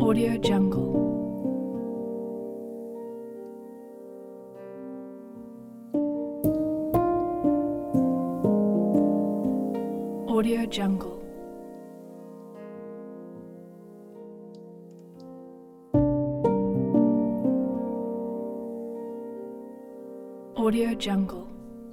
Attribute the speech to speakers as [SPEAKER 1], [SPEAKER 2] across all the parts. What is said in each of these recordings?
[SPEAKER 1] Audio Jungle. Audio Jungle. Audio Jungle.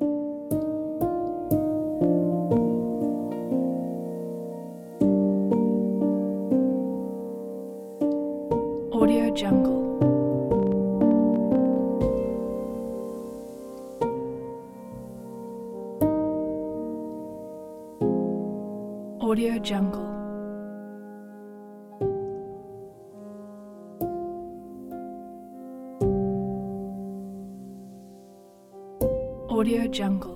[SPEAKER 1] Audio Jungle. Audio Jungle. Audio Jungle.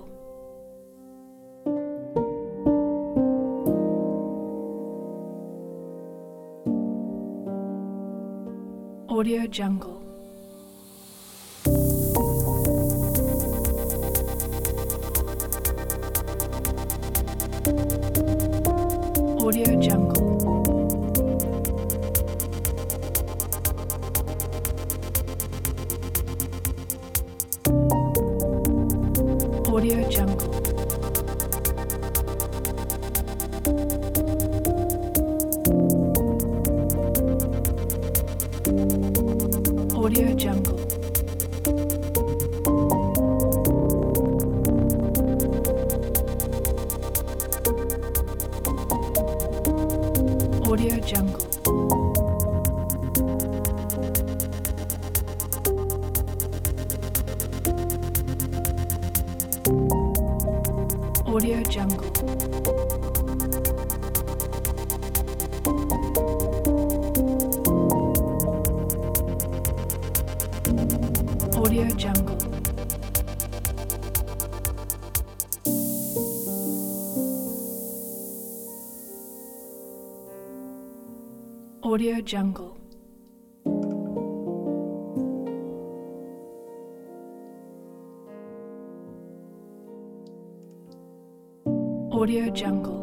[SPEAKER 1] Audio Jungle. Audio Jungle. Audio Jungle. Audio Jungle. Audio Jungle. Audio Jungle. Audio Jungle. Audio Jungle. Audio Jungle.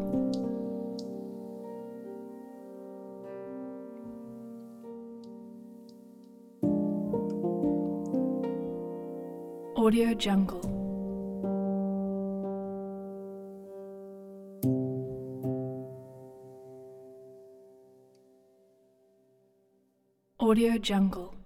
[SPEAKER 1] Audio Jungle. Audio Jungle.